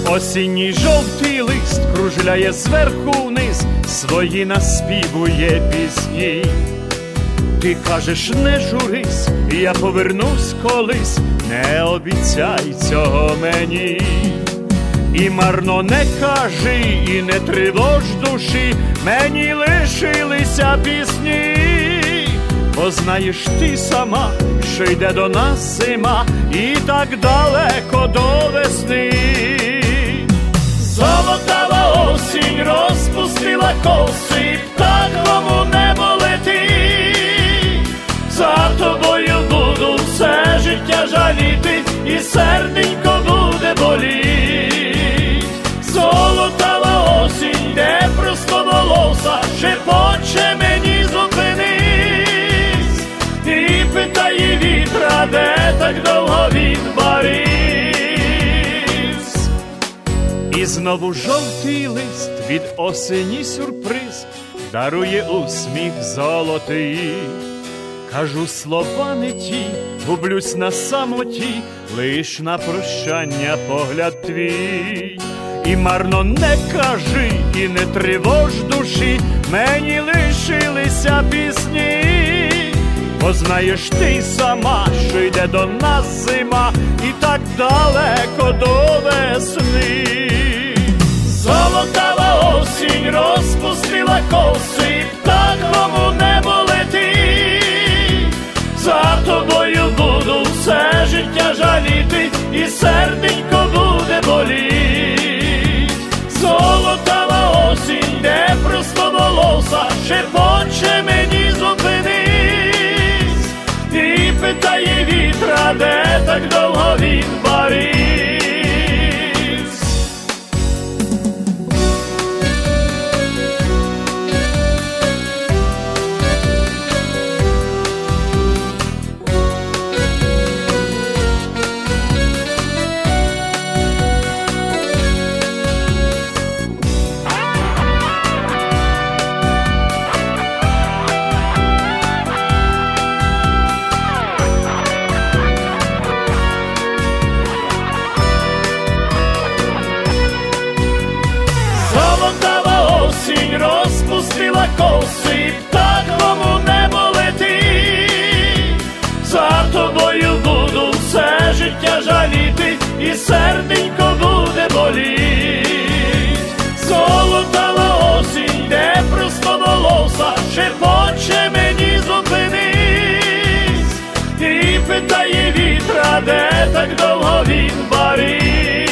Осінній жовтий лист кружляє зверху вниз, свої наспівує пісні. Ти кажеш, не журись, я повернусь колись, не обіцяй цього мені. І марно не кажи, і не тривож душі, мені лишилися пісні. Бо знаєш ти сама, що йде до нас зима, і так далеко до весни. Золотава осінь розпустила коси, птахом у небо летить. За тобою буду все життя жаліти, і серденько буде боліть. Золотава осінь, де простоволоса, шепоче мені зупинись. І питає вітра, де так довго він баривсь. І знову жовтий лист від осені сюрприз дарує усміх золотий. Кажу слова не ті, гублюсь на самоті, лиш на прощання погляд твій. І марно не кажи, і не тривож душі, мені лишилися пісні. Бо знаєш ти сама, що йде до нас зима, і так далеко до весни. Золотава осінь розпустила коси, птахом у небо летить. За тобою буду все життя жаліти, і серденько буде боліть. Золотава осінь, де простоволоса, шепоче мені зупинись. І питає вітра, де так довго він баривсь. Розпустила коси, птахом у небо летить. За тобою буду все життя жаліти, і серденько буде боліть. Золотава осінь, де простоволоса, шепоче мені зупинись. І питає вітра, де так довго він баривсь.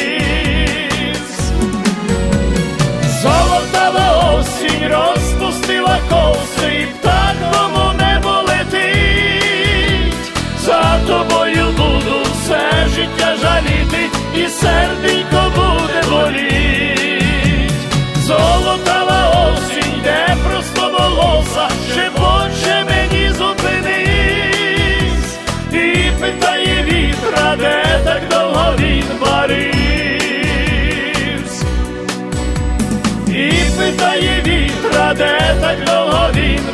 Золотава осінь розпустила коси, птахом у небо летить. За тобою буду все життя жаліти, і серденько буде боліть. Золотава осінь, де простоволоса, шепоче мені зупинись. І питає вітра, де так довго він баривсь. І питає вітра, де так довго він